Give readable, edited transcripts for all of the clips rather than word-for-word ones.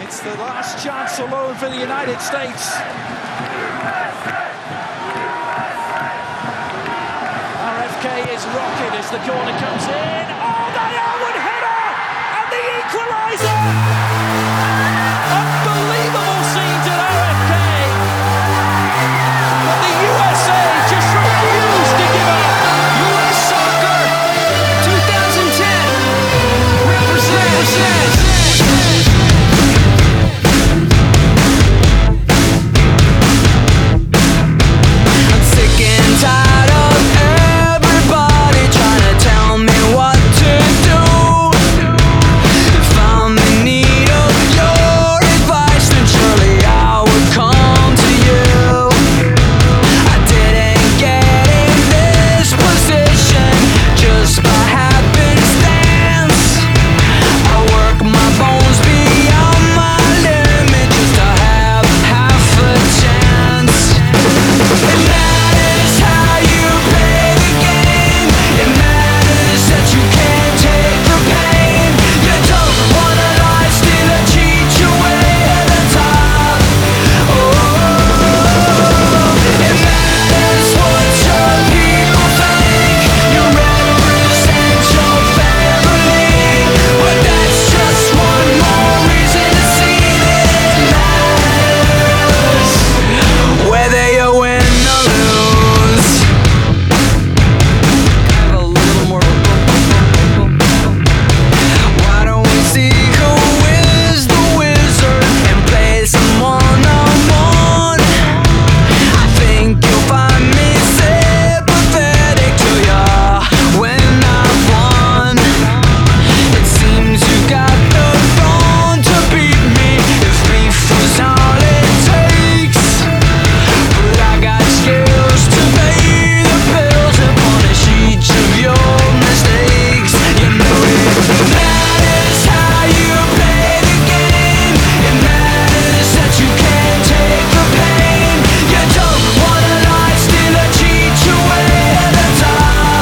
It's the last chance alone for the United States. RFK is rocking as the corner comes in. Oh, that Elwood header! And the equaliser! Unbelievable scenes at RFK. But the USA just refused to give up. US Soccer 2010 represents. I'm sick and tired of everybody trying to tell me what to do. If I'm in need of your advice, then surely I would come to you. I didn't get in this position just by happenstance. I work my bones beyond my limit just to have half a chance. It matters how you play the game. It matters that you can't take the pain. You don't wanna lie, still I cheat your way to the top. It matters what your people think. You represent your family, but that's just one more reason to see that it matters whether you win or lose. Have a little more. Why don't we see who is the wizard and play some one-on-one? I think you'll find me sympathetic to ya when I've won. It seems you got the brawn to beat me if beef was all it takes. But I got skills to pay the bills and punish each of your mistakes. You know it matters how you play the game. It matters that you can't take the pain. You don't wanna lie, still I cheat your way to the top.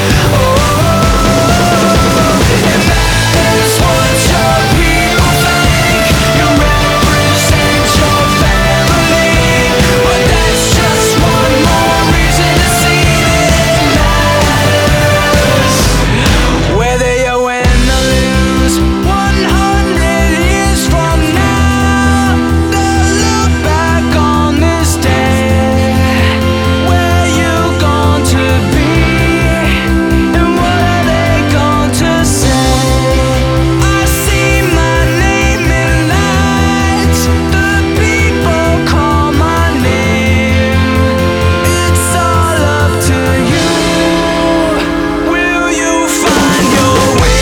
It matters what your people think. You represent your family, but that's just one more reason to see that it matters whether you win or lose. 100 years from now, they'll look back on this day. Where you going to be, and what are they going to say? I see my name in lights, the people call my name. It's all up to you. Will you find your way?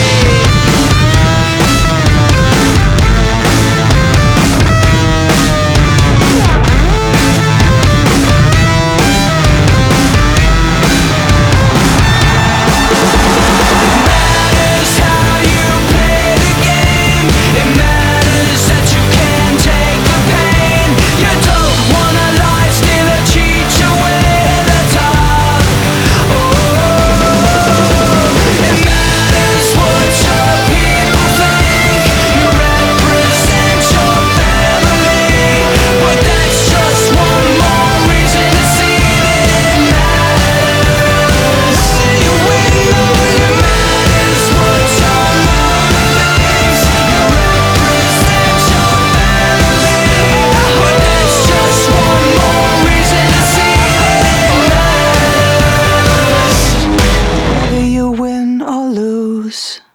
Matters how you play the game. It matters that you can't take the pain. You don't wanna lie, still I cheat your way to the top. It matters what your people think. You represent your family, but that's just one more reason to see that it matters. You win or you matters what your mama thinks. You represent your family, but that's just one more reason to see that it matters whether you win or lose.